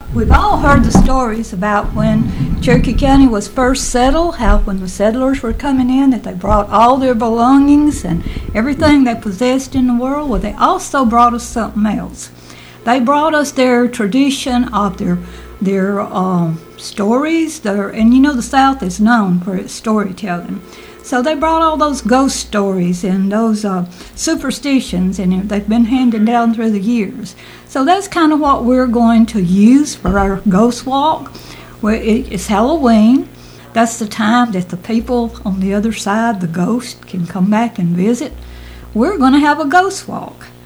We've all heard the stories about when Cherokee County was first settled, how when the settlers were coming in that they brought all their belongings and everything they possessed in the world. Well, they also brought us something else. They brought us their tradition of their stories. And you know the South is known for its storytelling. So they brought all those ghost stories and those superstitions, and they've been handed down through the years. So that's kind of what we're going to use for our ghost walk. It's Halloween. That's the time that the people on the other side, the ghosts, can come back and visit. We're going to have a ghost walk.